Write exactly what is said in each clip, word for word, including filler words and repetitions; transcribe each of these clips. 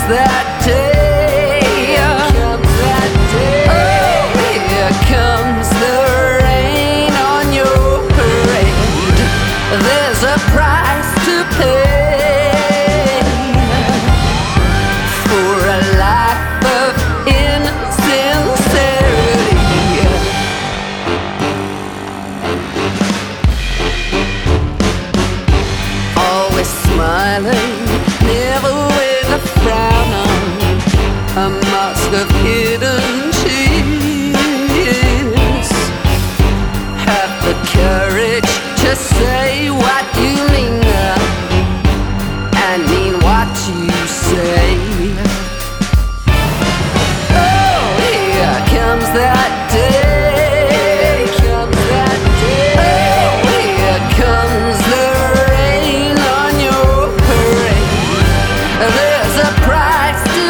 that day. Here comes that day. Oh, here comes the rain on your parade. There's a price to pay for a life of insincerity. Always smiling, never with a frown on, a mask of hidden tears. Have the courage to say what you mean and mean what you say. Oh, here comes that day. Comes that day. Oh, here comes the rain on your parade. There's a price to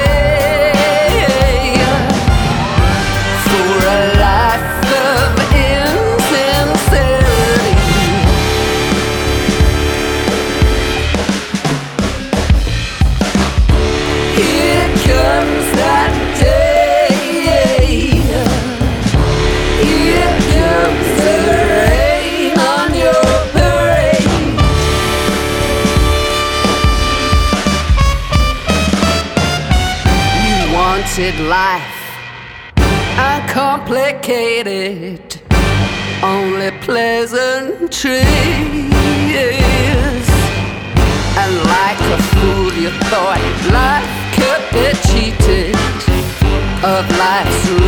pay for a life of insincerity. Here comes that day. Here comes the rain on your parade. You wanted life uncomplicated, only pleasantries. And like a fool you thought life could be cheated of life's